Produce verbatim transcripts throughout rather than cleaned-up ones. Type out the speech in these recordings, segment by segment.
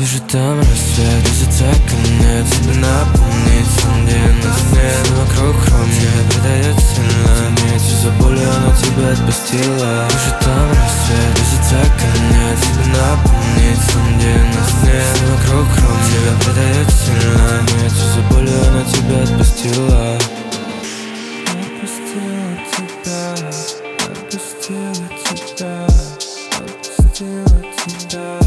Вижу там рассвет, близится конец. Тебе напомнить, сон, где нас нет. Вокруг хром, не придает сильно. Вместе за болью она тебя отпустила. Вижу там рассвет, близится конец. Тебе напомнить, сон, где нас нет. Вокруг хром, не придает сильно. Вместе за болью она тебя отпустила. Отпустила тебя, отпустила тебя, отпустила тебя.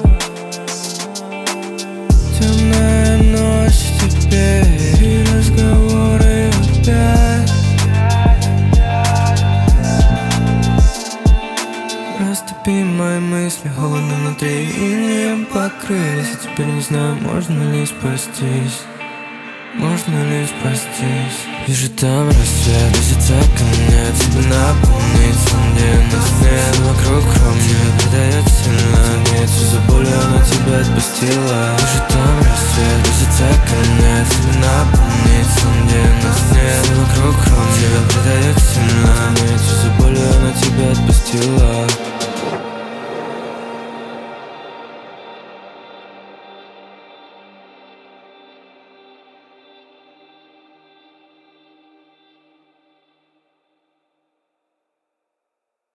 Темная ночь теперь и разговоры опять. Растопи мои мысли, холодно внутри инеем покрылись. И теперь не знаю, можно ли спастись. Можно ли спастись? Вижу там рассвет, близится конец. Тебе напомнить, сон, где нас нет. Вокруг хром, не придает сильно. Вместе за болью она тебя отпустила. Вижу там рассвет, близится конец. Тебе напомнить, сон, где нас нет. Вокруг хром, не придает сильно. Вместе за болью она тебя отпустила.